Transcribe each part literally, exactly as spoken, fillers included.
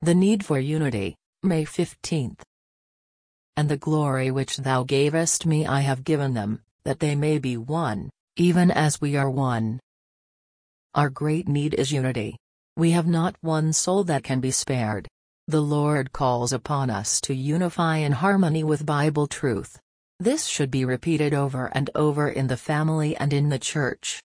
The need for unity, May fifteenth. And the glory which thou gavest me I have given them, that they may be one, even as we are one. Our great need is unity. We have not one soul that can be spared. The Lord calls upon us to unify in harmony with Bible truth. This should be repeated over and over in the family and in the church.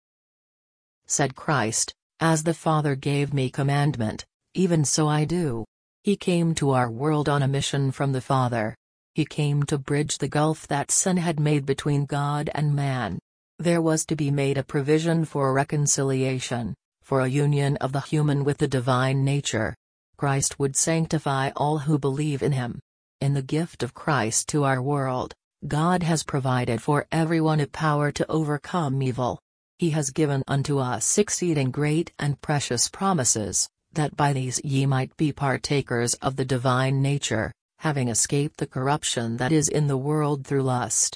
Said Christ, "As the Father gave me commandment, even so I do." He came to our world on a mission from the Father. He came to bridge the gulf that sin had made between God and man. There was to be made a provision for reconciliation, for a union of the human with the divine nature. Christ would sanctify all who believe in him. In the gift of Christ to our world, God has provided for everyone a power to overcome evil. He has given unto us exceeding great and precious promises, that by these ye might be partakers of the divine nature, having escaped the corruption that is in the world through lust.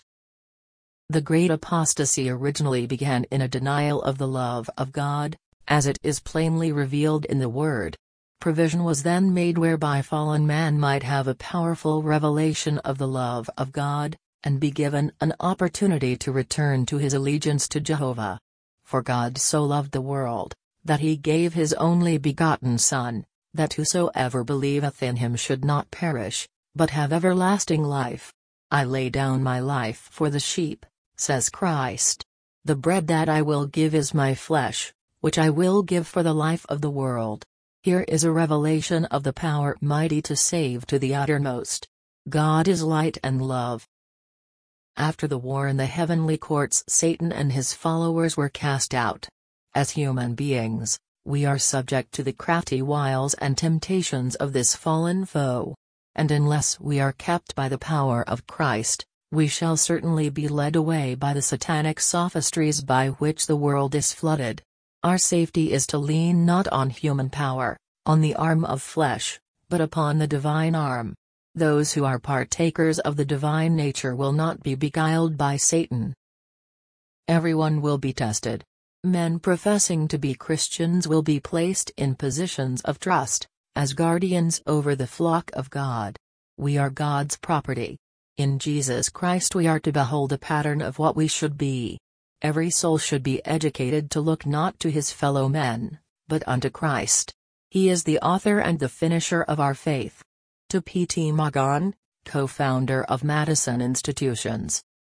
The great apostasy originally began in a denial of the love of God, as it is plainly revealed in the Word. Provision was then made whereby fallen man might have a powerful revelation of the love of God, and be given an opportunity to return to his allegiance to Jehovah. For God so loved the world, that he gave his only begotten Son, that whosoever believeth in him should not perish, but have everlasting life. I lay down my life for the sheep, says Christ. The bread that I will give is my flesh, which I will give for the life of the world. Here is a revelation of the power mighty to save to the uttermost. God is light and love. After the war in the heavenly courts, Satan and his followers were cast out. As human beings, we are subject to the crafty wiles and temptations of this fallen foe. And unless we are kept by the power of Christ, we shall certainly be led away by the satanic sophistries by which the world is flooded. Our safety is to lean not on human power, on the arm of flesh, but upon the divine arm. Those who are partakers of the divine nature will not be beguiled by Satan. Everyone will be tested. Men professing to be Christians will be placed in positions of trust, as guardians over the flock of God. We are God's property. In Jesus Christ we are to behold a pattern of what we should be. Every soul should be educated to look not to his fellow men, but unto Christ. He is the author and the finisher of our faith. To P T Magan, co-founder of Madison Institutions.